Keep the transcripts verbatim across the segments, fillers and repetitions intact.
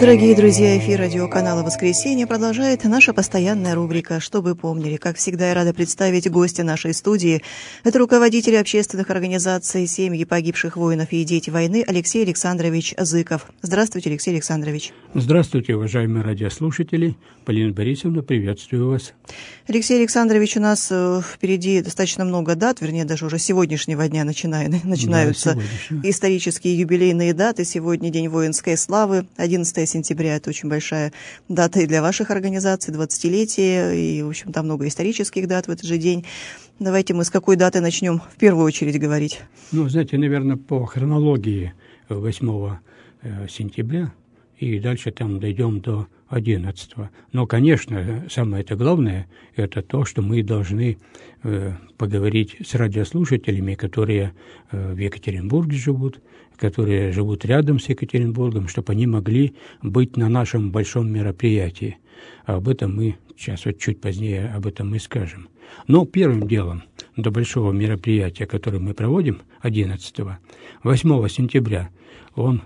Дорогие друзья, эфир радиоканала «Воскресенье» продолжает наша постоянная рубрика «Что вы помнили?». Как всегда, я рада представить гостя нашей студии. Это руководитель общественных организаций «Семьи погибших воинов и дети войны» Алексей Александрович Зыков. Здравствуйте, Алексей Александрович. Здравствуйте, уважаемые радиослушатели. Полина Борисовна, приветствую вас. Алексей Александрович, у нас впереди достаточно много дат, вернее, даже уже с сегодняшнего дня начинают, начинаются да, исторические юбилейные даты. Сегодня День воинской славы, одиннадцатое сентября, это очень большая дата и для ваших организаций, двадцатилетие, и, в общем, там много исторических дат в этот же день. Давайте мы с какой даты начнем в первую очередь говорить? Ну, знаете, наверное, по хронологии восьмого сентября, и дальше там дойдем до одиннадцатого. Но, конечно, самое это главное, это то, что мы должны э, поговорить с радиослушателями, которые э, в Екатеринбурге живут, которые живут рядом с Екатеринбургом, чтобы они могли быть на нашем большом мероприятии. А об этом мы сейчас вот чуть позднее об этом мы скажем. Но первым делом до большого мероприятия, которое мы проводим одиннадцатого, восьмого сентября, он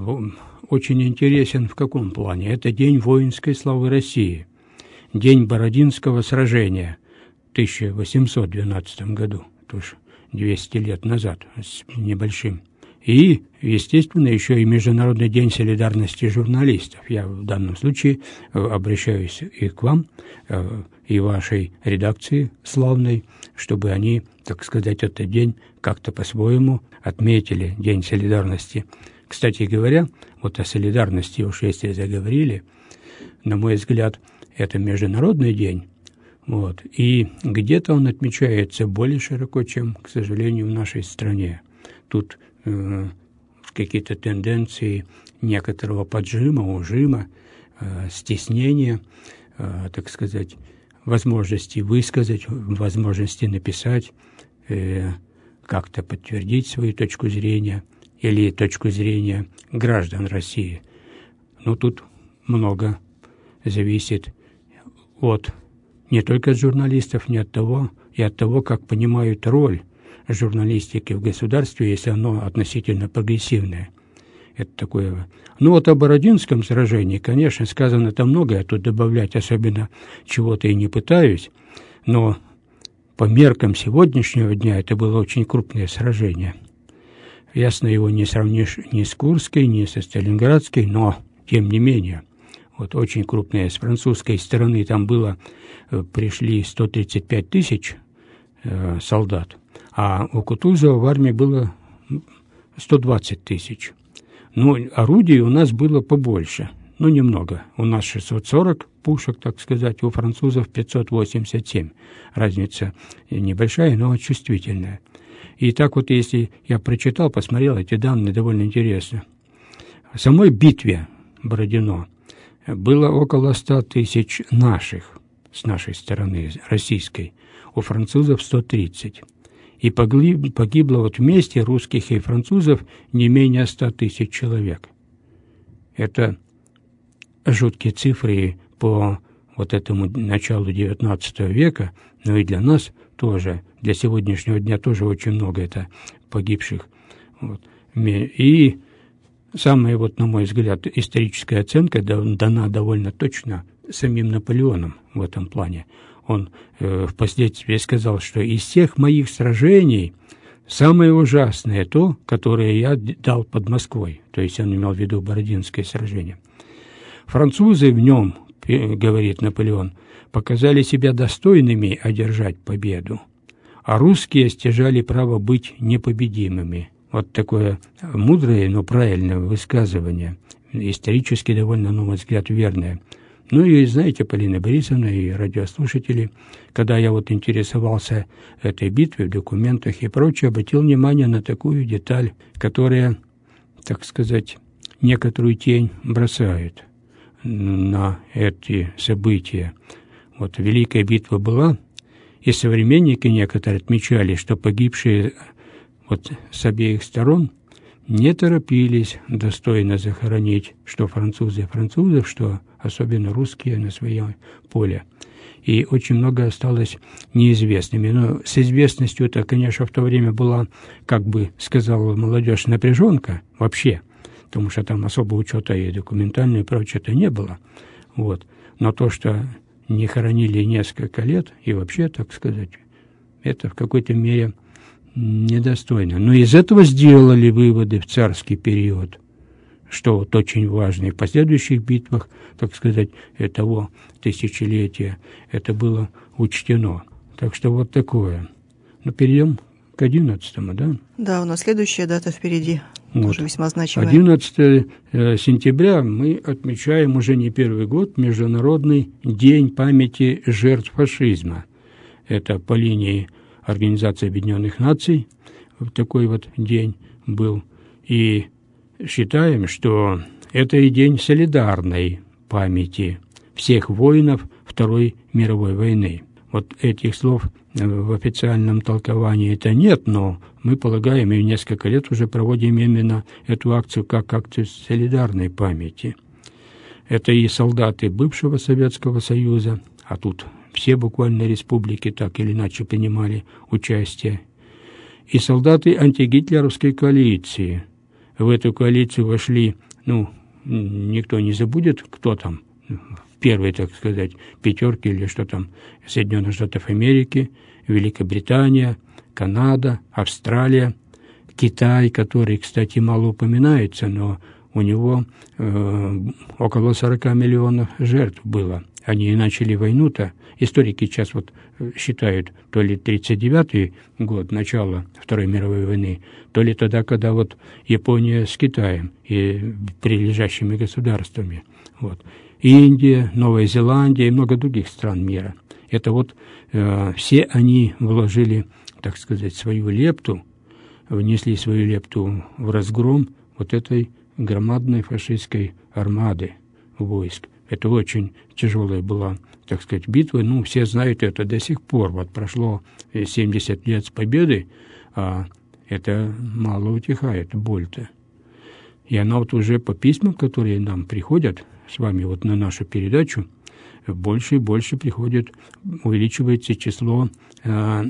очень интересен в каком плане? Это День воинской славы России, День Бородинского сражения в тысяча восемьсот двенадцатом году, то есть двести лет назад с небольшим. И, естественно, еще и Международный день солидарности журналистов. Я в данном случае обращаюсь и к вам, и вашей редакции славной, чтобы они, так сказать, этот день как-то по-своему отметили, День солидарности. Кстати говоря, вот о солидарности уж если заговорили, на мой взгляд, это международный день, вот, и где-то он отмечается более широко, чем, к сожалению, в нашей стране. Тут э, какие-то тенденции некоторого поджима, ужима, э, стеснения, э, так сказать, возможности высказать, возможности написать, э, как-то подтвердить свою точку зрения или точку зрения граждан России. Но тут много зависит от не только от журналистов, не от того, и от того, как понимают роль журналистики в государстве, если оно относительно прогрессивное. Это такое. Ну вот о Бородинском сражении, конечно, сказано там многое, тут добавлять особенно чего-то и не пытаюсь, но по меркам сегодняшнего дня это было очень крупное сражение. Ясно, его не сравнишь ни с Курской, ни со Сталинградской, но, тем не менее, вот очень крупное. С французской стороны там было, пришли сто тридцать пять тысяч э, солдат, а у Кутузова в армии было сто двадцать тысяч. Ну, орудий у нас было побольше, но немного. У нас шестьсот сорок пушек, так сказать, у французов пятьсот восемьдесят семь. Разница небольшая, но чувствительная. И так вот, если я прочитал, посмотрел эти данные, довольно интересно. В самой битве Бородино было около ста тысяч наших, с нашей стороны, российской, у французов сто тридцать. И погибло вот вместе русских и французов не менее ста тысяч человек. Это жуткие цифры по вот этому началу девятнадцатого века, но и для нас тоже, для сегодняшнего дня тоже очень много это погибших. Вот. И самая, вот, на мой взгляд, историческая оценка дана довольно точно самим Наполеоном в этом плане. Он э, впоследствии сказал, что из всех моих сражений самое ужасное то, которое я дал под Москвой. То есть он имел в виду Бородинское сражение. Французы в нем, говорит Наполеон, показали себя достойными одержать победу, а русские стяжали право быть непобедимыми. Вот такое мудрое, но правильное высказывание, исторически довольно, на мой взгляд, верное. Ну и знаете, Полина Борисовна и радиослушатели, когда я вот интересовался этой битвой в документах и прочее, обратил внимание на такую деталь, которая, так сказать, некоторую тень бросает на эти события. Вот Великая битва была, и современники некоторые отмечали, что погибшие вот с обеих сторон не торопились достойно захоронить что французы французов, что особенно русские на своем поле. И очень много осталось неизвестными. Но с известностью это, конечно, в то время была, как бы сказала молодежь, напряженка вообще. потому что там особо учета и документального и прочего не было. Вот. Но то, что не хоронили несколько лет, и вообще, так сказать, это в какой-то мере недостойно. Но из этого сделали выводы в царский период, что вот очень важно. И в последующих битвах, так сказать, того тысячелетия это было учтено. Так что вот такое. Ну, перейдем к одиннадцатому, да? Да, у нас следующая дата впереди, вот. Тоже весьма значимая. одиннадцатого сентября мы отмечаем уже не первый год Международный день памяти жертв фашизма. Это по линии Организации Объединенных Наций такой вот день был. И считаем, что это и день солидарной памяти всех воинов Второй мировой войны. Вот этих слов в официальном толковании это нет, но мы полагаем и несколько лет уже проводим именно эту акцию как акцию солидарной памяти. Это и солдаты бывшего Советского Союза, а тут все буквально республики так или иначе принимали участие, и солдаты антигитлеровской коалиции. В эту коалицию вошли, ну, никто не забудет, кто там, в первой, так сказать, пятерке или что там, Соединенных Штатов Америки, Великобритания, Канада, Австралия, Китай, который, кстати, мало упоминается, но у него э, около сорока миллионов жертв было. Они начали войну-то, историки сейчас вот считают, то ли тридцать девятый год, начало Второй мировой войны, то ли тогда, когда вот Япония с Китаем и прилежащими государствами. Вот. Индия, Новая Зеландия и много других стран мира. Это вот э, все они вложили, так сказать, свою лепту, внесли свою лепту в разгром вот этой громадной фашистской армады войск. Это очень тяжелая была, так сказать, битва. Ну, все знают это до сих пор. Вот прошло семьдесят лет с победы, а это мало утихает, боль-то. И она вот уже по письмам, которые нам приходят с вами вот на нашу передачу, больше и больше приходит, увеличивается число э,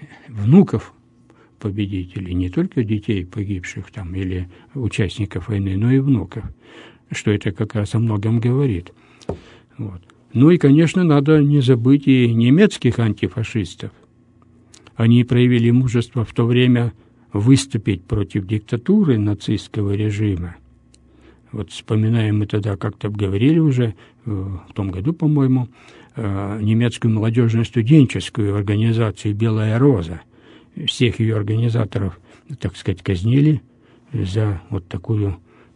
внуков победителей, не только детей погибших там или участников войны, но и внуков, что это как раз о многом говорит. Вот. Ну и, конечно, надо не забыть и немецких антифашистов. Они проявили мужество в то время выступить против диктатуры нацистского режима. Вот вспоминаем мы тогда, как-то говорили уже, в том году, по-моему, немецкую молодежную студенческую организацию «Белая роза». Всех ее организаторов, так сказать, казнили за вот такую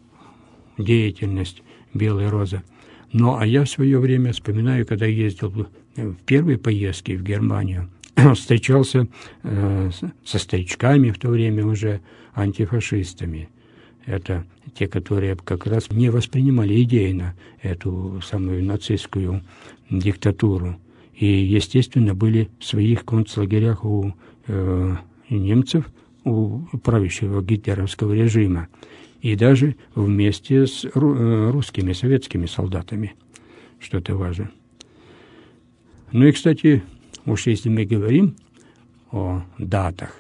деятельность «Белая роза». Ну, а я в свое время вспоминаю, когда ездил в первые поездки в Германию, встречался э, со старичками в то время уже антифашистами. Это те, которые как раз не воспринимали идейно эту самую нацистскую диктатуру. И, естественно, были в своих концлагерях у э, немцев, у правящего гитлеровского режима. И даже вместе с русскими, советскими солдатами, что это важно. Ну и, кстати, уж если мы говорим о датах,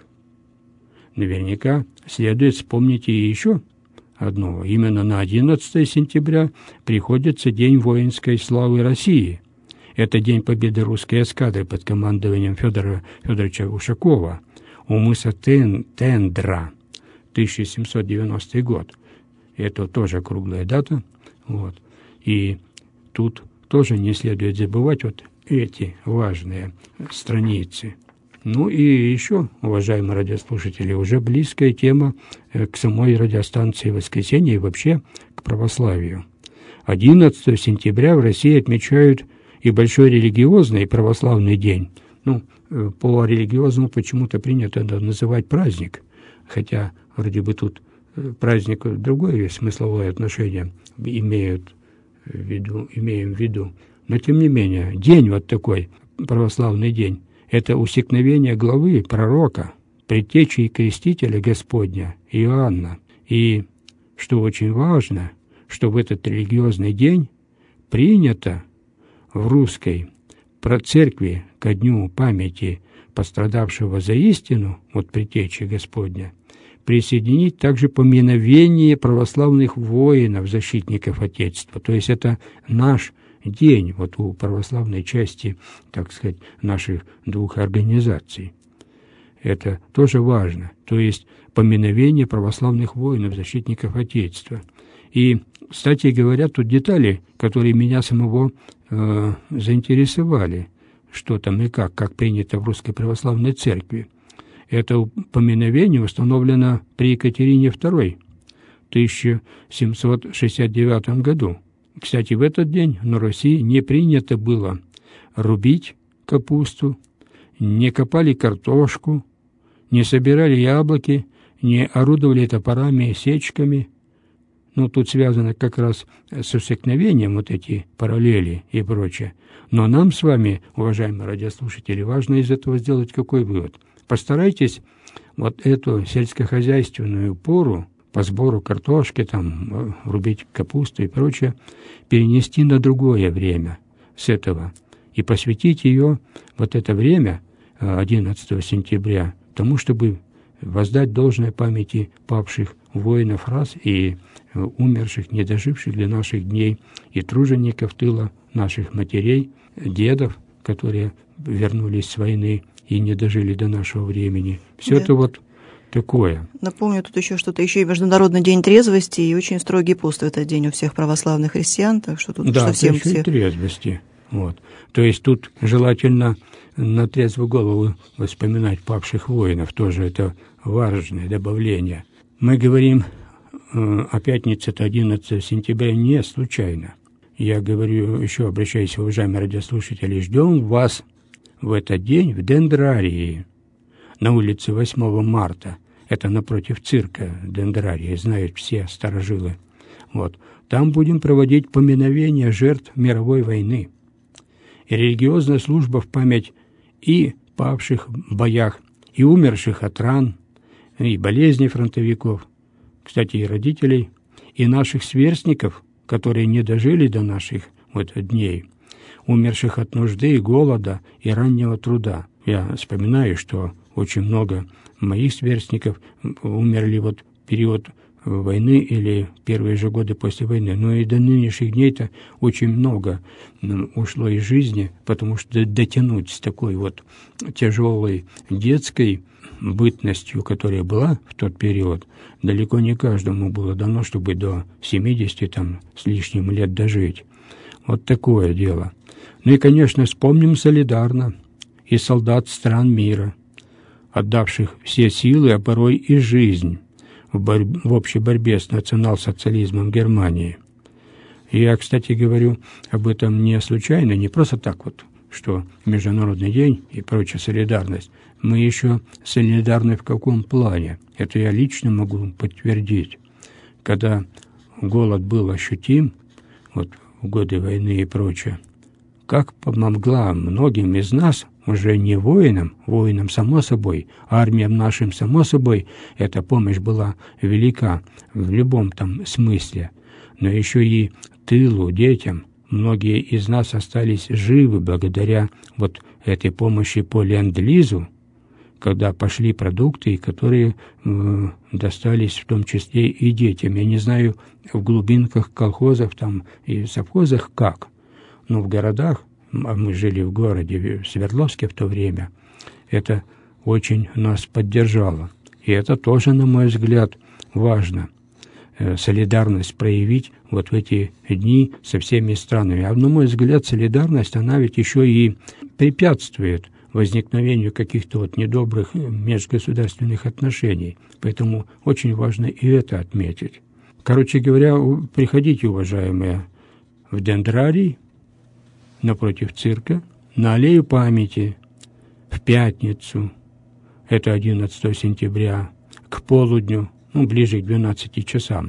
наверняка следует вспомнить и еще одного. Именно на одиннадцатое сентября приходится День воинской славы России. Это день победы русской эскадры под командованием Федора Федоровича Ушакова у мыса Тен, Тендра. тысяча семьсот девяностый год. Это тоже круглая дата. Вот. И тут тоже не следует забывать вот эти важные страницы. Ну и еще, уважаемые радиослушатели, уже близкая тема к самой радиостанции «Воскресенье» и вообще к православию. одиннадцатого сентября в России отмечают и большой религиозный и православный день. Ну, по религиозному почему-то принято называть праздник, хотя вроде бы тут праздник другое смысловое отношение имеют в виду, имеем в виду. Но тем не менее, день вот такой, православный день, это усекновение главы пророка, предтечи и крестителя Господня Иоанна. И, что очень важно, что в этот религиозный день принято в русской церкви ко дню памяти пострадавшего за истину, вот предтечи Господня, присоединить также поминовение православных воинов, защитников Отечества. То есть это наш день, вот у православной части, так сказать, наших двух организаций. Это тоже важно. То есть поминовение православных воинов, защитников Отечества. И, кстати говоря, тут детали, которые меня самого э, заинтересовали, что там и как, как принято в Русской Православной Церкви. Это поминовение установлено при Екатерине второй в тысяча семьсот шестьдесят девятом году. Кстати, в этот день на Руси не принято было рубить капусту, не копали картошку, не собирали яблоки, не орудовали топорами и сечками. Ну, тут связано как раз с усекновением вот эти параллели и прочее. Но нам с вами, уважаемые радиослушатели, важно из этого сделать какой вывод? Постарайтесь вот эту сельскохозяйственную пору по сбору картошки, там, рубить капусту и прочее, перенести на другое время с этого и посвятить ее, вот это время, одиннадцатого сентября, тому, чтобы воздать должное памяти павших воинов раз и умерших, не доживших для наших дней, и тружеников тыла наших матерей, дедов, которые вернулись с войны и не дожили до нашего времени. Все да. это вот такое. Напомню, тут еще что-то, еще и Международный день трезвости, и очень строгий пост в этот день у всех православных христиан, так что тут да, совсем все... все... трезвости. Вот. То есть тут желательно на трезвую голову вспоминать павших воинов, тоже это важное добавление. Мы говорим э, о пятнице одиннадцатого сентября не случайно. Я говорю, еще обращаюсь, уважаемые радиослушатели, ждем вас в этот день в Дендрарии, на улице восьмого марта. Это напротив цирка Дендрарии, знают все старожилы. Вот. Там будем проводить поминовение жертв мировой войны. И религиозная служба в память и павших в боях, и умерших от ран, и болезней фронтовиков, кстати, и родителей, и наших сверстников, которые не дожили до наших вот дней, умерших от нужды и голода и раннего труда. Я вспоминаю, что очень много моих сверстников умерли вот в период войны или первые же годы после войны. Но и до нынешних дней-то очень много ушло из жизни, потому что дотянуть с такой вот тяжелой детской бытностью, которая была в тот период, далеко не каждому было дано, чтобы до семидесяти там с лишним лет дожить. Вот такое дело. Ну и, конечно, вспомним солидарно и солдат стран мира, отдавших все силы, а порой и жизнь в, борь- в общей борьбе с национал-социализмом Германии. Я, кстати, говорю об этом не случайно, не просто так вот, что Международный день и прочая солидарность. Мы еще солидарны в каком плане? Это я лично могу подтвердить. Когда голод был ощутим, вот в годы войны и прочее, как помогла многим из нас, уже не воинам, воинам само собой, армиям нашим само собой, эта помощь была велика в любом там смысле, но еще и тылу, детям. Многие из нас остались живы благодаря вот этой помощи по ленд-лизу, когда пошли продукты, которые э, достались в том числе и детям. Я не знаю, в глубинках колхозов там и совхозах как, но в городах, а мы жили в городе, в Свердловске в то время, это очень нас поддержало. И это тоже, на мой взгляд, важно. Э, солидарность проявить вот в эти дни со всеми странами. А на мой взгляд, солидарность, она ведь еще и препятствует возникновению каких-то вот недобрых межгосударственных отношений. Поэтому очень важно и это отметить. Короче говоря, приходите, уважаемые, в Дендрарий, напротив цирка, на аллею памяти, в пятницу, это одиннадцатого сентября, к полудню, ну, ближе к двенадцати часам.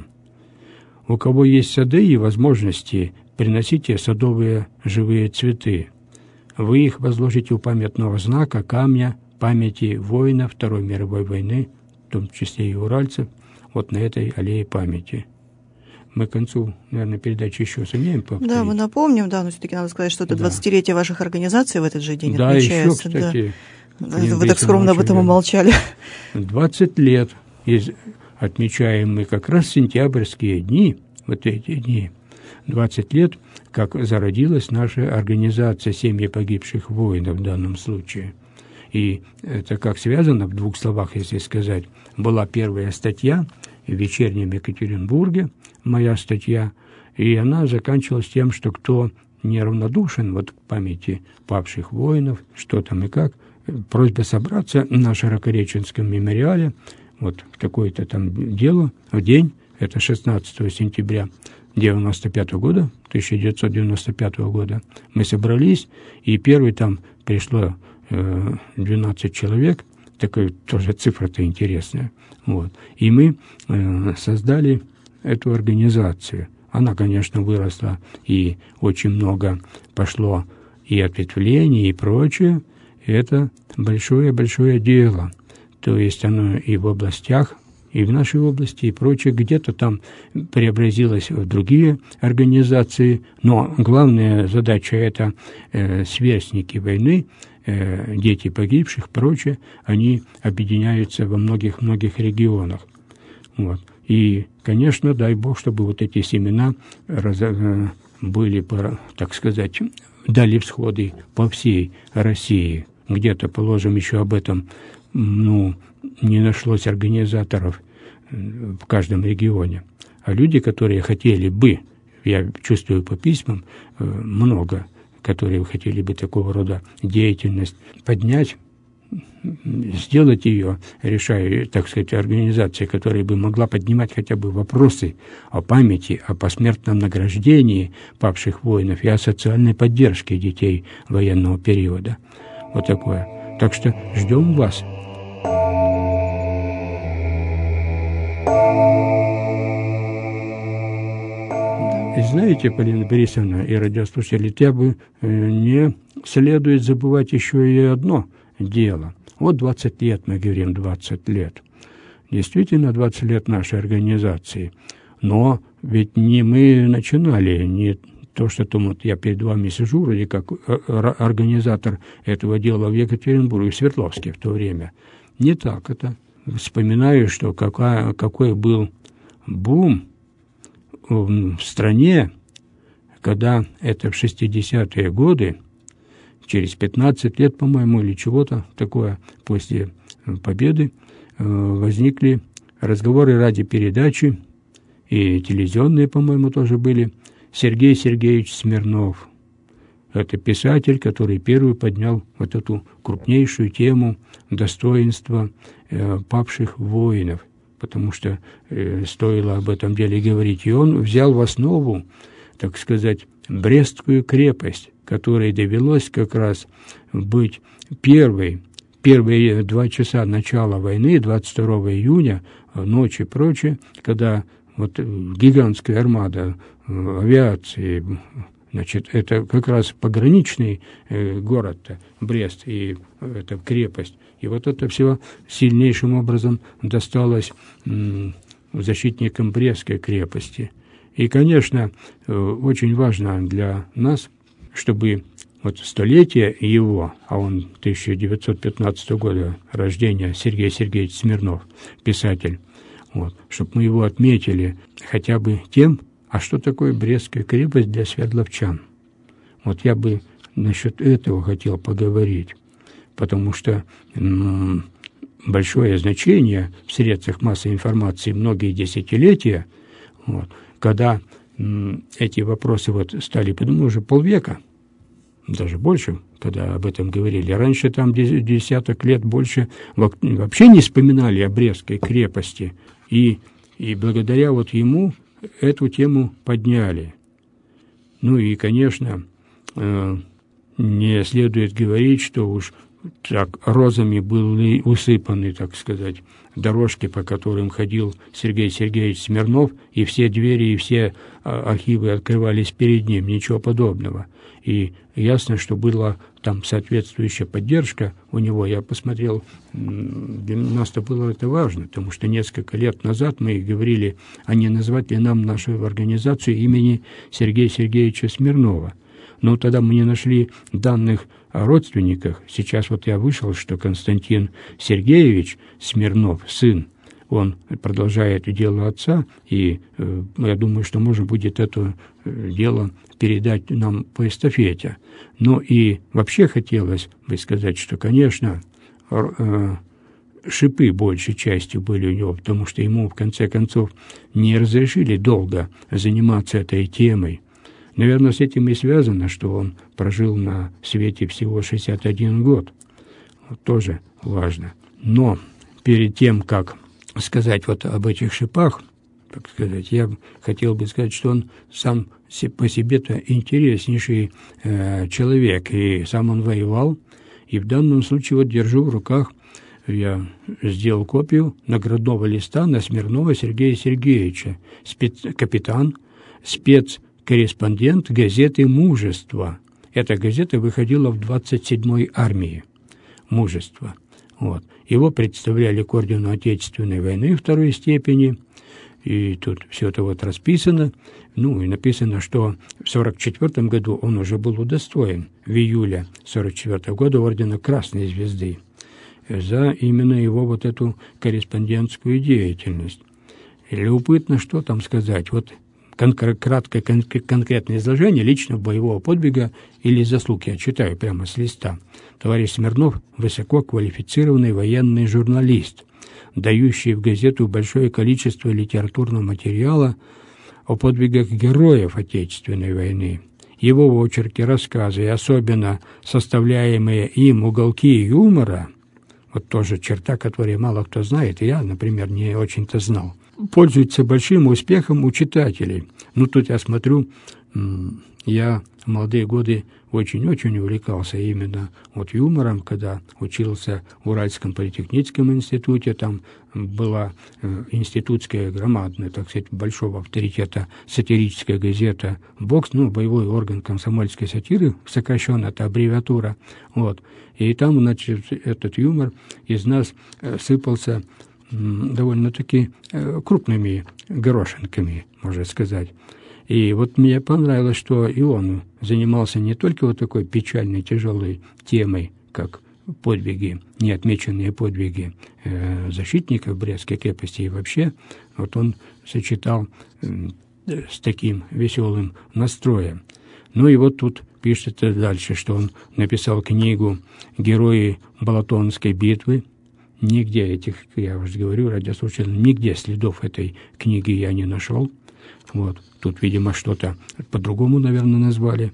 У кого есть сады и возможности, приносите садовые живые цветы. Вы их возложите у памятного знака камня памяти воинов Второй мировой войны, в том числе и уральцев, вот на этой аллее памяти. Мы к концу, наверное, передачи еще сумеем повторить. Да, мы напомним, да, но все-таки надо сказать, что это да. двадцатилетие ваших организаций в этот же день да, отмечается. Еще, кстати, да, еще, кстати. Вы так скромно об этом умолчали. двадцать лет из, отмечаем мы как раз сентябрьские дни, вот эти дни, двадцать лет, как зародилась наша организация «Семьи погибших воинов» в данном случае. И это как связано, в двух словах, если сказать, была первая статья в «Вечернем Екатеринбурге», моя статья, и она заканчивалась тем, что кто неравнодушен вот к памяти павших воинов, что там и как, просьба собраться на Широкореченском мемориале, вот какое-то там дело, в день, это шестнадцатого сентября девяносто пятого года, тысяча девятьсот девяносто пятого года, мы собрались, и первый там пришло э, двенадцать человек, такая тоже цифра-то интересная, вот, и мы э, создали эту организацию. Она, конечно, выросла, и очень много пошло и ответвлений, и прочее. Это большое-большое дело. То есть оно и в областях, и в нашей области, и прочее, где-то там преобразилось в другие организации. Но главная задача – это э, сверстники войны, э, дети погибших, прочее, они объединяются во многих-многих регионах. Вот. И, конечно, дай Бог, чтобы вот эти семена раз, были, так сказать, дали всходы по всей России. Где-то, положим, еще об этом, ну, не нашлось организаторов в каждом регионе. А люди, которые хотели бы, я чувствую по письмам, много, которые хотели бы такого рода деятельность поднять, сделать ее, решая, так сказать, организацией, которая бы могла поднимать хотя бы вопросы о памяти, о посмертном награждении павших воинов и о социальной поддержке детей военного периода. Вот такое. Так что ждем вас. И знаете, Полина Борисовна и радиослушатели, я бы не следует забывать еще и одно дело. Вот двадцать лет, мы говорим, двадцать лет. Действительно, двадцать лет нашей организации. Но ведь не мы начинали, не то, что там вот я перед вами сижу, вроде как организатор этого дела в Екатеринбурге, в Свердловске в то время. Не так это. Вспоминаю, что какая, какой был бум в стране, когда это в шестидесятые годы, через пятнадцать лет, по-моему, или чего-то такое, после победы, возникли разговоры ради передачи, и телевизионные, по-моему, тоже были. Сергей Сергеевич Смирнов. Это писатель, который первый поднял вот эту крупнейшую тему достоинства э, павших воинов, потому что э, стоило об этом деле говорить. И он взял в основу, так сказать, Брестскую крепость, которой довелось как раз быть первой, первые два часа начала войны, двадцать второго июня, ночи и прочее, когда вот гигантская армада авиации, значит, это как раз пограничный э, город Брест и эта крепость. И вот это все сильнейшим образом досталось м, защитникам Брестской крепости. И, конечно, э, очень важно для нас, чтобы вот столетие его, а он тысяча девятьсот пятнадцатого года рождения, Сергей Сергеевич Смирнов, писатель, вот, чтобы мы его отметили хотя бы тем, а что такое Брестская крепость для свердловчан. Вот я бы насчет этого хотел поговорить, потому что м- большое значение в средствах массовой информации многие десятилетия, вот, когда м- эти вопросы вот стали, подумаю, уже полвека, даже больше, когда об этом говорили. Раньше там десяток лет больше вообще не вспоминали о Брестской крепости. И, и благодаря вот ему эту тему подняли. Ну и, конечно, э, не следует говорить, что уж так розами были усыпаны, так сказать, дорожки, по которым ходил Сергей Сергеевич Смирнов, и все двери, и все архивы открывались перед ним, ничего подобного. И ясно, что была там соответствующая поддержка у него. Я посмотрел, для нас это было это важно, потому что несколько лет назад мы говорили, а не назвать ли нам нашу организацию имени Сергея Сергеевича Смирнова. Но тогда мы не нашли данных о родственниках. Сейчас вот я вышел, что Константин Сергеевич Смирнов, сын, он продолжает дело отца, и э, я думаю, что можно будет это э, дело передать нам по эстафете. Но и вообще хотелось бы сказать, что, конечно, э, шипы большей частью были у него, потому что ему, в конце концов, не разрешили долго заниматься этой темой. Наверное, с этим и связано, что он прожил на свете всего шестьдесят один год. Вот, тоже важно. Но перед тем, как сказать вот об этих шипах, так сказать, я хотел бы сказать, что он сам по себе-то интереснейший э, человек, и сам он воевал. И в данном случае вот держу в руках, я сделал копию наградного листа на Смирнова Сергея Сергеевича, спец, капитан, спецкорреспондент газеты «Мужество». Эта газета выходила в двадцать седьмой армии «Мужество». Вот. Его представляли к ордену Отечественной войны второй степени, и тут все это вот расписано. Ну, и написано, что в сорок четвёртом году он уже был удостоен в июле сорок четвёртого года ордена Красной Звезды за именно его вот эту корреспондентскую деятельность. И любопытно, что там сказать. Вот конкр- краткое кон- конкретное изложение личного боевого подвига или заслуг я читаю прямо с листа. Товарищ Смирнов – высококвалифицированный военный журналист, дающий в газету большое количество литературного материала о подвигах героев Отечественной войны. Его очерки, рассказы и особенно составляемые им уголки юмора, вот тоже черта, которую мало кто знает, и я, например, не очень-то знал, пользуются большим успехом у читателей. Ну, тут я смотрю, я в молодые годы очень-очень увлекался именно вот юмором, когда учился в Уральском политехническом институте, там была э, институтская громадная, так сказать, большого авторитета сатирическая газета «Бокс», ну, боевой орган комсомольской сатиры, сокращенно, это аббревиатура, вот, и там, значит, этот юмор из нас э, сыпался э, довольно-таки э, крупными горошинками, можно сказать. И вот мне понравилось, что и он занимался не только вот такой печальной, тяжелой темой, как подвиги, неотмеченные подвиги э, защитников Брестской крепости, и вообще вот он сочетал э, с таким веселым настроем. Ну и вот тут пишется дальше, что он написал книгу «Герои Балатонской битвы». Нигде этих, я уже говорю, радиослушателям, нигде следов этой книги я не нашел. Вот. Тут, видимо, что-то по-другому, наверное, назвали.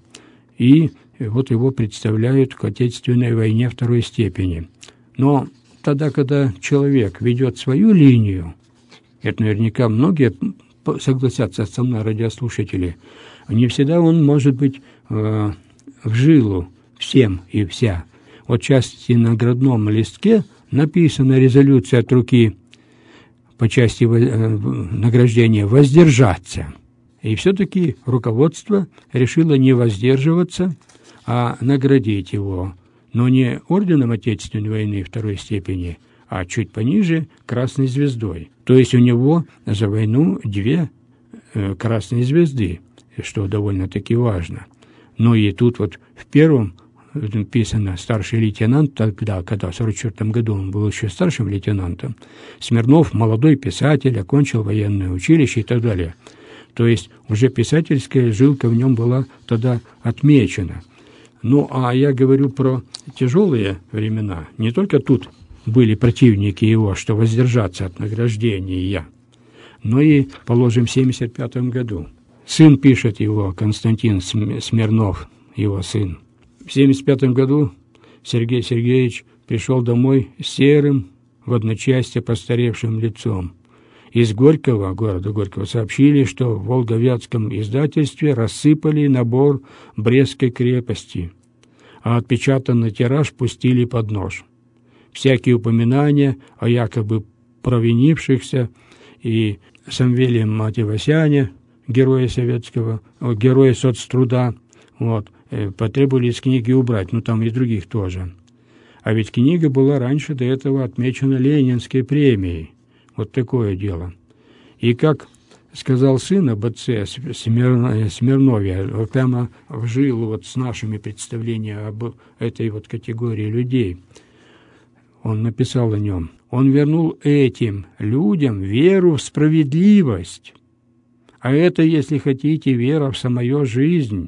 И вот его представляют к Отечественной войне второй степени. Но тогда, когда человек ведет свою линию, это наверняка многие согласятся со мной, радиослушатели, не всегда он может быть э, в жилу всем и вся. Вот части на наградном листке написана резолюция от руки по части награждения «воздержаться». И все-таки руководство решило не воздерживаться, а наградить его, но не орденом Отечественной войны второй степени, а чуть пониже Красной Звездой. То есть у него за войну две э, Красные Звезды, что довольно-таки важно. Но и тут вот в первом написано старший лейтенант, тогда, когда в сорок четвёртом году он был еще старшим лейтенантом, Смирнов, молодой писатель, окончил военное училище и так далее. То есть уже писательская жилка в нем была тогда отмечена. Ну, а я говорю про тяжелые времена. Не только тут были противники его, что воздержаться от награждения, но и, положим, в семьдесят пятом году. Сын пишет его, Константин Смирнов, его сын. В семьдесят пятом году Сергей Сергеевич пришел домой серым, в одночасье постаревшим лицом. Из Горького, города Горького, сообщили, что в Волговятском издательстве рассыпали набор Брестской крепости, а отпечатанный тираж пустили под нож. Всякие упоминания о якобы провинившихся и Самвеле Матевосяне, героя советского, героя соцтруда, вот, потребовали из книги убрать, ну там и других тоже. А ведь книга была раньше до этого отмечена Ленинской премией. Вот такое дело. И как сказал сын об отце Смирнове, прямо в жилу вот с нашими представлениями об этой вот категории людей, он написал о нем. Он вернул этим людям веру в справедливость. А это, если хотите, вера в самую жизнь.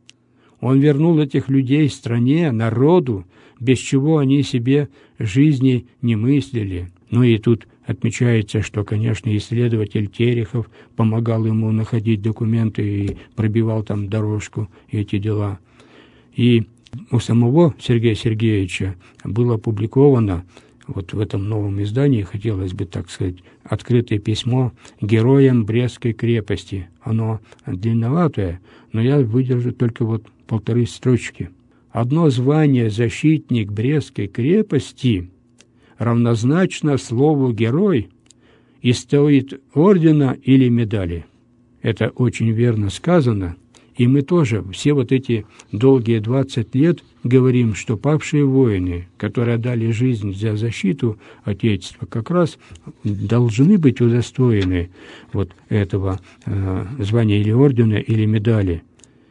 Он вернул этих людей стране, народу, без чего они себе жизни не мыслили. Ну и тут отмечается, что, конечно, исследователь Терехов помогал ему находить документы и пробивал там дорожку, и эти дела. И у самого Сергея Сергеевича было опубликовано вот в этом новом издании, хотелось бы, так сказать, открытое письмо героям Брестской крепости. Оно длинноватое, но я выдержу только вот полторы строчки. Одно звание «защитник Брестской крепости» равнозначно слову «герой» и стоит ордена или медали. Это очень верно сказано. И мы тоже все вот эти долгие двадцать лет говорим, что павшие воины, которые отдали жизнь за защиту Отечества, как раз должны быть удостоены вот этого э, звания или ордена, или медали.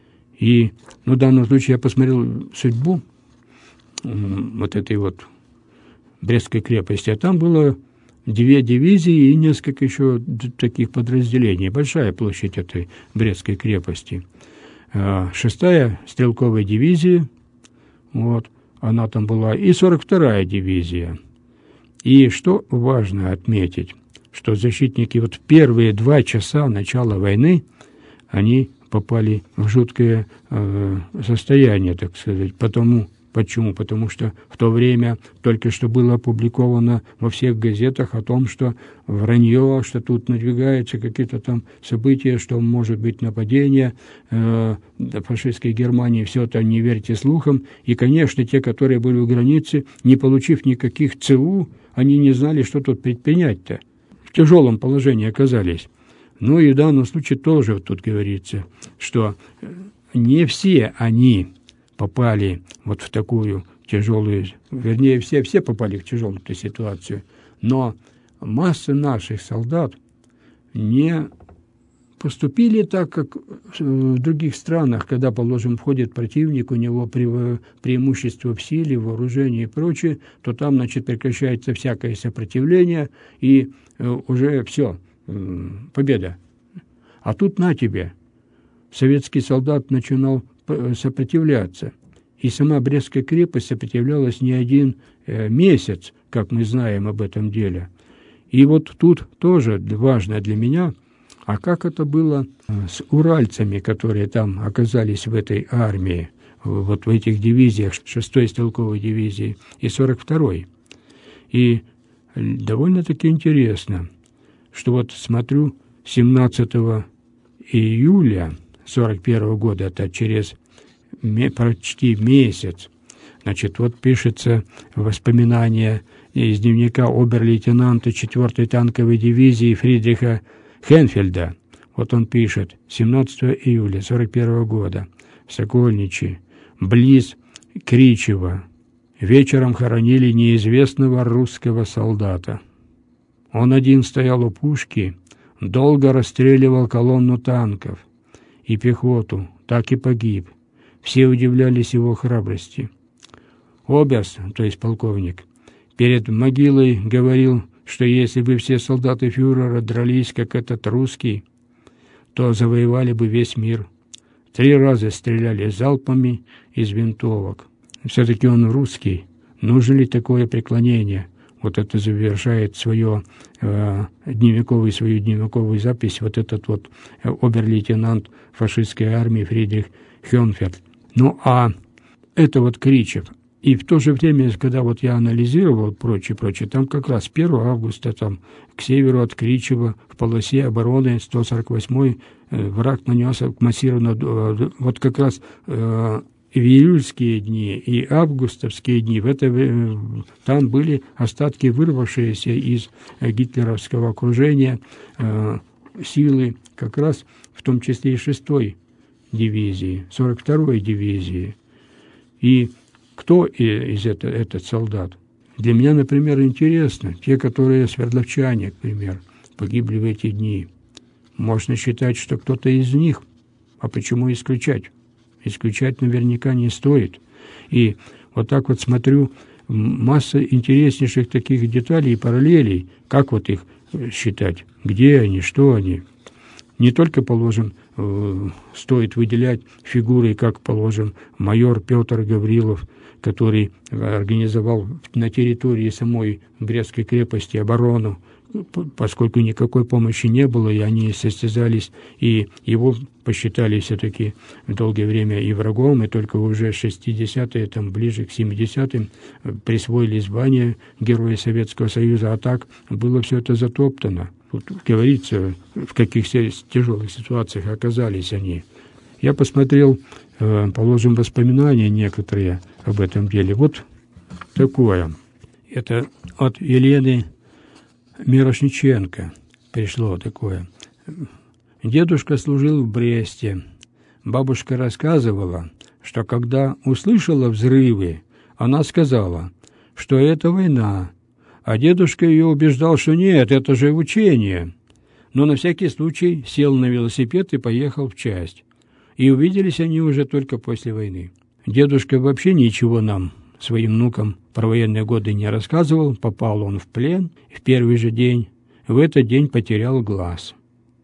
И ну, в данном случае я посмотрел судьбу э, вот этой вот Брестской крепости, а там было две дивизии и несколько еще таких подразделений. Большая площадь этой Брестской крепости. Шестая стрелковая дивизия, вот, она там была, и сорок вторая дивизия. И что важно отметить, что защитники вот в первые два часа начала войны, они попали в жуткое э, состояние, так сказать, потому Почему? Потому что в то время только что было опубликовано во всех газетах о том, что вранье, что тут надвигаются какие-то там события, что может быть нападение э, фашистской Германии. Все это не верьте слухам. И, конечно, те, которые были у границы, не получив никаких ЦУ, они не знали, что тут предпринять-то. В тяжелом положении оказались. Ну и в данном случае тоже вот тут говорится, что не все они попали вот в такую тяжелую, вернее, все, все попали в тяжелую ситуацию, но масса наших солдат не поступили так, как в других странах, когда, положим, входит противник, у него пре- преимущество в силе, в вооружении и прочее, то там, значит, прекращается всякое сопротивление, и э, уже все, э, победа. А тут на тебе, советский солдат начинал сопротивляться. И сама Брестская крепость сопротивлялась не один э, месяц, как мы знаем об этом деле. И вот тут тоже важно для меня, а как это было с уральцами, которые там оказались в этой армии, вот в этих дивизиях, шестой стрелковой дивизии и сорок второй. И довольно-таки интересно, что вот смотрю, семнадцатого июля сорок первого года, это через почти месяц, значит, вот пишется воспоминание из дневника обер-лейтенанта четвёртой танковой дивизии Фридриха Хенфельда. Вот он пишет: семнадцатого июля сорок первого года в Сокольничи, близ Кричева, вечером хоронили неизвестного русского солдата. Он один стоял у пушки, долго расстреливал колонну танков и пехоту, так и погиб. Все удивлялись его храбрости. Оберст, то есть полковник, перед могилой говорил, что если бы все солдаты фюрера дрались, как этот русский, то завоевали бы весь мир. Три раза стреляли залпами из винтовок. Все-таки он русский. Нужно ли такое преклонение? Вот это завершает свое, э, дневниковую, свою дневниковую запись вот этот вот э, обер-лейтенант фашистской армии Фридрих Хенфельд. Ну, а это вот Кричев. И в то же время, когда вот я анализировал прочее, прочее, там как раз первого августа там к северу от Кричева в полосе обороны сто сорок восьмой э, враг нанес массированно, э, вот как раз э, в июльские дни и августовские дни, в это время там были остатки вырвавшиеся из э, гитлеровского окружения э, силы, как раз в том числе и шестой дивизии, сорок второй дивизии. И кто из это, этот солдат? Для меня, например, интересно, те, которые свердловчане, к примеру, погибли в эти дни. Можно считать, что кто-то из них. А почему исключать? Исключать наверняка не стоит. И вот так вот смотрю масса интереснейших таких деталей и параллелей, как вот их считать, где они, что они. Не только, положим, стоит выделять фигуры, как, положим, майор Петр Гаврилов, который организовал на территории самой Брестской крепости оборону, поскольку никакой помощи не было, и они состязались, и его посчитали все-таки долгое время и врагом, и только уже шестидесятые, там, ближе к семидесятым присвоили звание Героя Советского Союза, а так было все это затоптано. Тут говорится, в каких тяжелых ситуациях оказались они. Я посмотрел, положим, воспоминания некоторые об этом деле. Вот такое. Это от Елены Мирошниченко пришло такое. Дедушка служил в Бресте. Бабушка рассказывала, что когда услышала взрывы, она сказала, что это война. А дедушка ее убеждал, что нет, это же учение. Но на всякий случай сел на велосипед и поехал в часть. И увиделись они уже только после войны. Дедушка вообще ничего нам, своим внукам, про военные годы не рассказывал. Попал он в плен в первый же день. В этот день потерял глаз.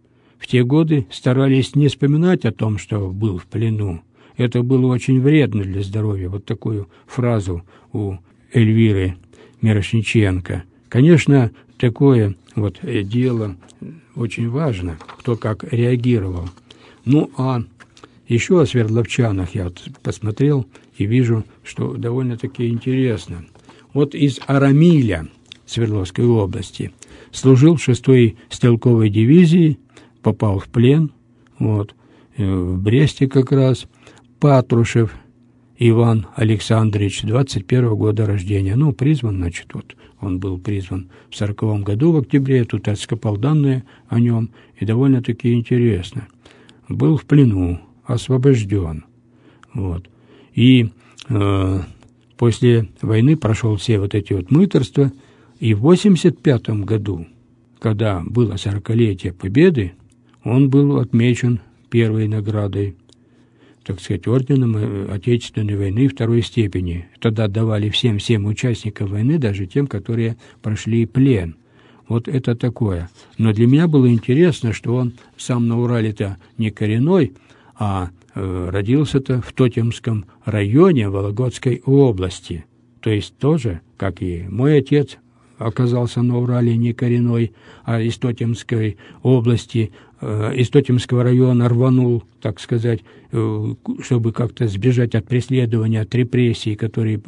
В те годы старались не вспоминать о том, что был в плену. Это было очень вредно для здоровья. Вот такую фразу у Эльвиры Мирошниченко. Конечно, такое вот дело очень важно, кто как реагировал. Ну, а еще о свердловчанах я вот посмотрел и вижу, что довольно-таки интересно. Вот из Арамиля Свердловской области служил в шестой стрелковой дивизии, попал в плен, вот, в Бресте как раз, Патрушев Иван Александрович, двадцать первого года рождения. Ну, призван, значит, вот он был призван в сороковом году в октябре, тут отскопал данные о нем, и довольно-таки интересно. Был в плену, освобожден. Вот. И э, после войны прошел все вот эти вот мытарства, и в восемьдесят пятом году, когда было сорокалетие Победы, он был отмечен первой наградой, так сказать, орденом Отечественной войны второй степени. Тогда давали всем всем участникам войны, даже тем, которые прошли плен. Вот это такое. Но для меня было интересно, что он сам на Урале-то не коренной, а э, родился-то в Тотемском районе Вологодской области. То есть тоже, как и мой отец, оказался на Урале не коренной, а из Тотемской области, э, из Тотемского района рванул, так сказать, э, чтобы как-то сбежать от преследования, от репрессий, которые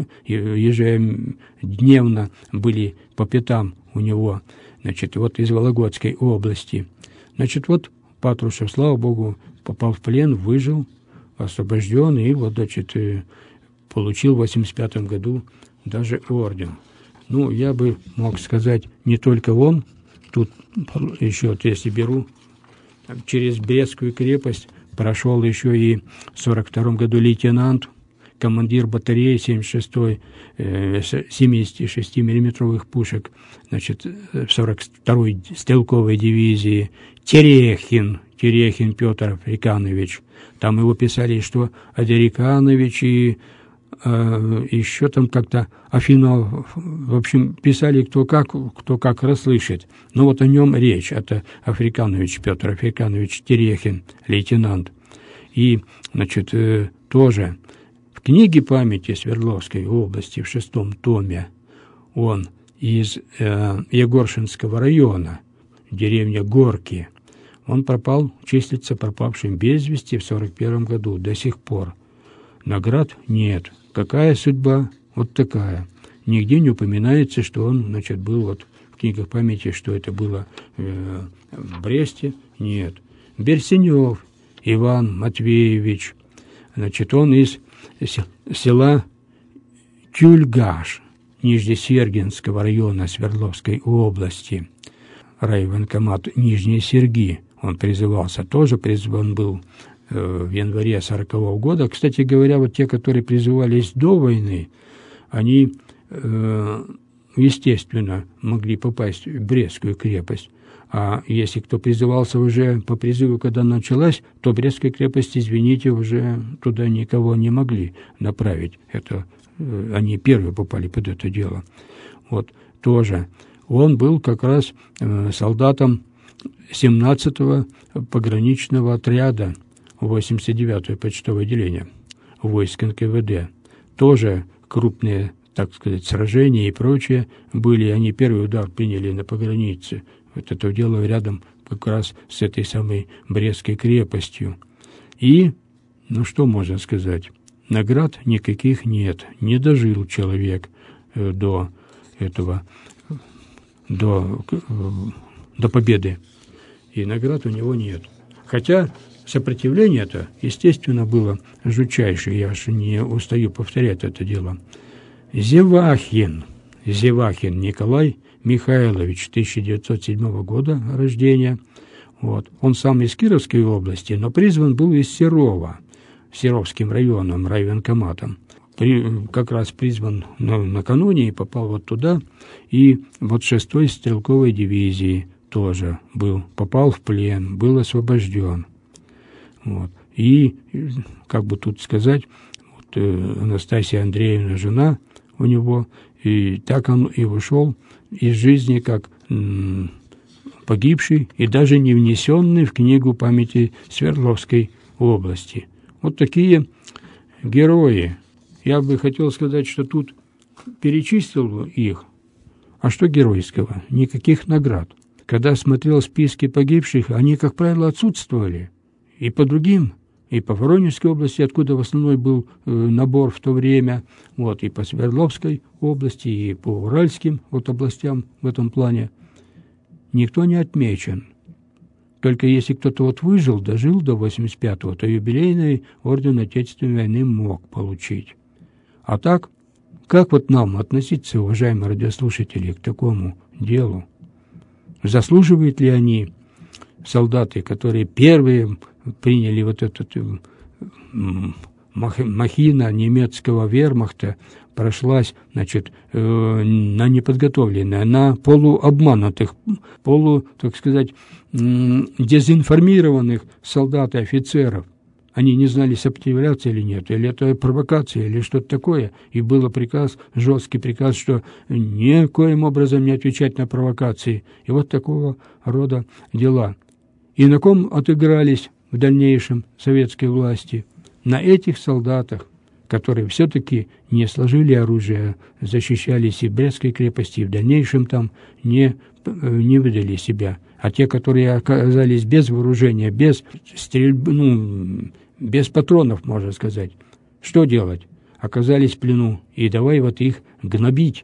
ежедневно были по пятам у него, значит, вот из Вологодской области. Значит, вот Патрушев, слава Богу, попал в плен, выжил, освобожден, и вот, значит, получил в восемьдесят пятом году даже орден. Ну, я бы мог сказать, не только он, тут еще, вот если беру, через Брестскую крепость прошел еще и в сорок втором году лейтенант, командир батареи семьдесят шестой, семьдесят шесть миллиметровых пушек, значит, в сорок второй стрелковой дивизии, Терехин, Терехин Петр Африканович. Там его писали, что Адериканович и э, еще там как-то Афинов, в общем, писали кто как, кто как расслышит. Но вот о нем речь. Это Африканович Петр Африканович Терехин, лейтенант. И, значит, э, тоже в книге памяти Свердловской области в шестом томе он из э, Егоршинского района, деревня Горки, он пропал, числится пропавшим без вести в сорок первом году до сих пор. Наград нет. Какая судьба? Вот такая. Нигде не упоминается, что он, значит, был вот в книгах памяти, что это было э, в Бресте. Нет. Берсенев Иван Матвеевич, значит, он из села Тюльгаш Нижнесергинского района Свердловской области. Райвоенкомат Нижние Серги. Он призывался, тоже призван был э, в январе сорокового года. Кстати говоря, вот те, которые призывались до войны, они, э, естественно, могли попасть в Брестскую крепость. А если кто призывался уже по призыву, когда началась, то Брестская крепость, извините, уже туда никого не могли направить. Это они первые попали под это дело. Вот, тоже. Он был как раз солдатом семнадцатого пограничного отряда восемьдесят девятого почтового отделения войск эн ка вэ дэ. Тоже крупные, так сказать, сражения и прочее были. Они первый удар приняли на погранице. Вот это дело рядом как раз с этой самой Брестской крепостью. И, ну что можно сказать, наград никаких нет. Не дожил человек э, до этого, до, э, до победы. И наград у него нет. Хотя сопротивление-то, естественно, было жутчайшее. Я же не устаю повторять это дело. Зевахин, Зевахин Николай Михайлович, тысяча девятьсот седьмого года рождения. Вот. Он сам из Кировской области, но призван был из Серова, Серовским районом, райвоенкоматом. При, как раз призван ну, накануне и попал вот туда. И вот шестой стрелковой дивизии тоже был, попал в плен, был освобожден. Вот. И, как бы тут сказать, вот, э, Анастасия Андреевна, жена у него, и так он и ушел из жизни как м, погибший и даже не внесенный в книгу памяти Свердловской области. Вот такие герои. Я бы хотел сказать, что тут перечислил их. А что геройского? Никаких наград. Когда смотрел списки погибших, они, как правило, отсутствовали. И по другим, и по Воронежской области, откуда в основном был э, набор в то время, вот, и по Свердловской области, и по Уральским вот, областям в этом плане, никто не отмечен. Только если кто-то вот выжил, дожил до восемьдесят пятого, то юбилейный орден Отечественной войны мог получить. А так, как вот нам относиться, уважаемые радиослушатели, к такому делу? Заслуживают ли они, солдаты, которые первые приняли вот этот махина немецкого вермахта, прошлась, значит, э, на неподготовленных, на полуобманутых, полу, так сказать, дезинформированных солдат и офицеров. Они не знали, сопротивляться или нет, или это провокация, или что-то такое. И был приказ, жесткий приказ, что никоим образом не отвечать на провокации. И вот такого рода дела. И на ком отыгрались в дальнейшем советской власти? На этих солдатах, которые все-таки не сложили оружие, защищались и в Брестской крепости, и в дальнейшем там не, не выдали себя. А те, которые оказались без вооружения, без стрельбы, ну, без патронов, можно сказать, что делать? Оказались в плену, и давай вот их гнобить.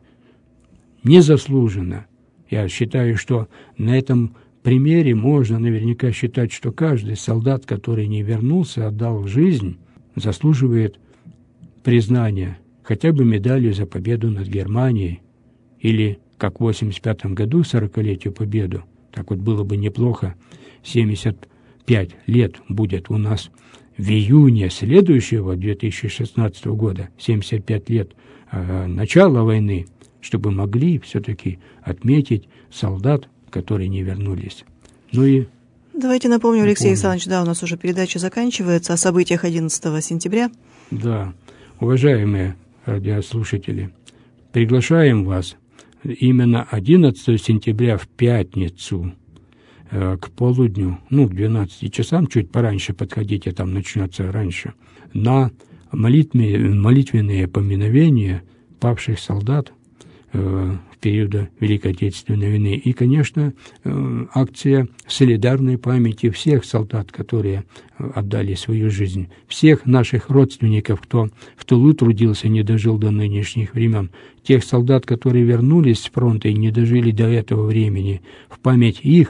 Незаслуженно. Я считаю, что на этом примере можно наверняка считать, что каждый солдат, который не вернулся, отдал жизнь, заслуживает признания, хотя бы медалью за победу над Германией, или, как в восемьдесят пятом году, сорокалетию победу, так вот было бы неплохо, семьдесят пять лет будет у нас в июне следующего, две тысячи шестнадцатого года, семьдесят пять лет э, начала войны, чтобы могли все-таки отметить солдат, которые не вернулись. Ну и давайте напомню, Алексей Александрович, да, у нас уже передача заканчивается, о событиях одиннадцатого сентября. Да, уважаемые радиослушатели, приглашаем вас именно одиннадцатого сентября в пятницу э, к полудню, ну, к двенадцати часам, чуть пораньше подходите, там начнется раньше, на молитве, молитвенные поминовения павших солдат э, в период Великой Отечественной войны. И, конечно, э, акция солидарной памяти всех солдат, которые отдали свою жизнь, всех наших родственников, кто в тылу трудился, не дожил до нынешних времен, тех солдат, которые вернулись с фронта и не дожили до этого времени, в память их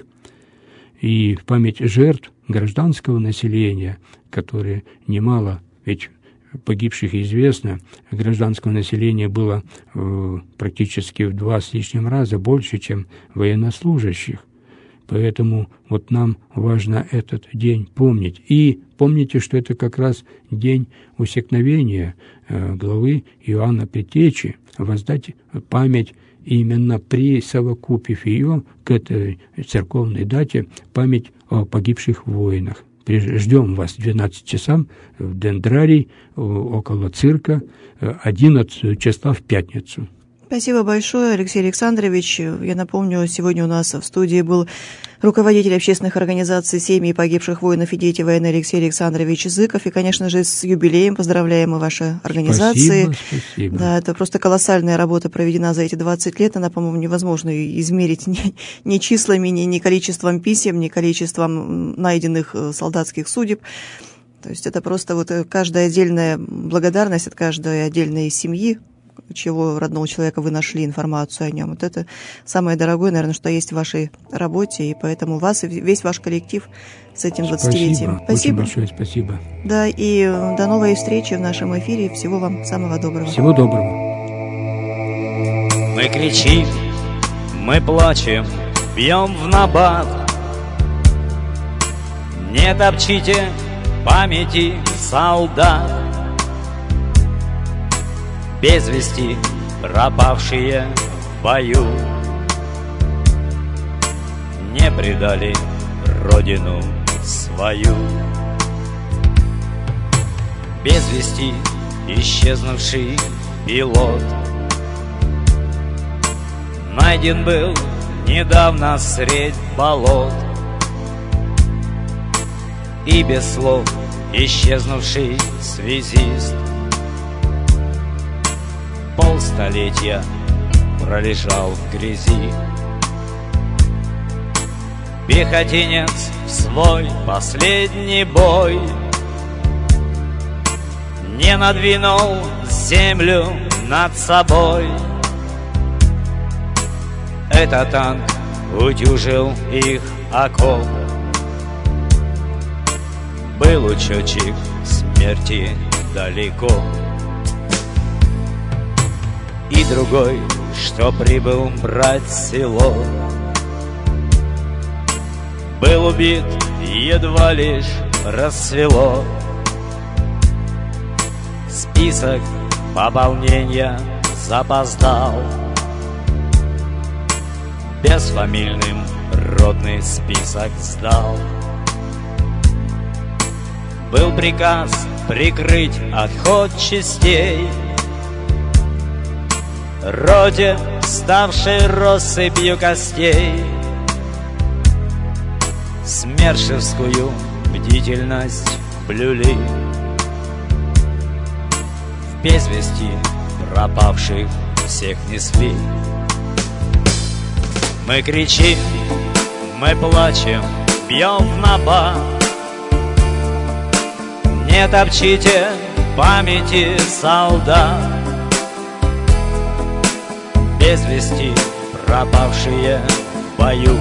и в память жертв гражданского населения, которые немало, ведь погибших известно, гражданского населения было э, практически в два с лишним раза больше, чем военнослужащих. Поэтому вот нам важно этот день помнить. И помните, что это как раз день усекновения э, главы Иоанна Предтечи, воздать память именно присовокупив ее к этой церковной дате, память о погибших воинах, ждем вас к двенадцати часам в Дендрарий около цирка, одиннадцатого числа в пятницу. Спасибо большое, Алексей Александрович. Я напомню, сегодня у нас в студии был руководитель общественных организаций семьи погибших воинов и дети войны Алексей Александрович Зыков. И, конечно же, с юбилеем поздравляем и ваши организации. Спасибо, спасибо. Да, это просто колоссальная работа проведена за эти двадцать лет. Она, по-моему, невозможно измерить ни, ни числами, ни, ни количеством писем, ни количеством найденных солдатских судеб. То есть это просто вот каждая отдельная благодарность от каждой отдельной семьи, чего родного человека вы нашли информацию о нем. Вот это самое дорогое, наверное, что есть в вашей работе, и поэтому вас и весь ваш коллектив с этим двадцатилетием. Спасибо. Спасибо. Очень большое спасибо. Да, и до новой встречи в нашем эфире. Всего вам самого доброго. Всего доброго. Мы кричим, мы плачем, бьем в набат. Не топчите памяти солдат. Без вести пропавшие в бою не предали родину свою. Без вести исчезнувший пилот найден был недавно средь болот. И без слов исчезнувший связист полстолетия пролежал в грязи. Пехотинец в свой последний бой не надвинул землю над собой. Этот танк утюжил их окоп. Был учетчик смерти далеко. И другой, что прибыл брать село, был убит, едва лишь рассвело. Список пополнения запоздал. Безфамильным ротный список сдал. Был приказ прикрыть отход частей роте, ставшей россыпью костей. Смершевскую бдительность блюли. В без вести пропавших всех несли. Мы кричим, мы плачем, бьем в набат. Не топчите памяти солдат. Без вести пропавшие в бою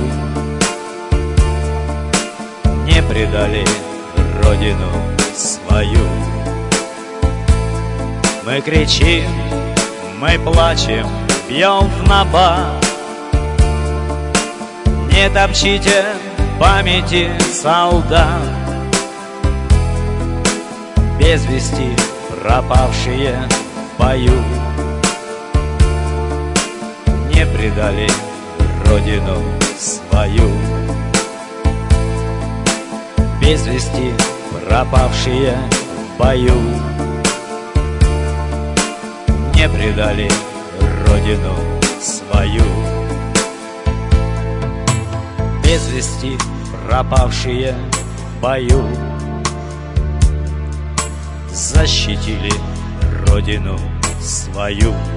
не предали родину свою. Мы кричим, мы плачем, бьем в набат. Не топчите памяти солдат. Без вести пропавшие в бою не предали родину свою. Без вести пропавшие в бою не предали родину свою. Без вести пропавшие в бою защитили родину свою.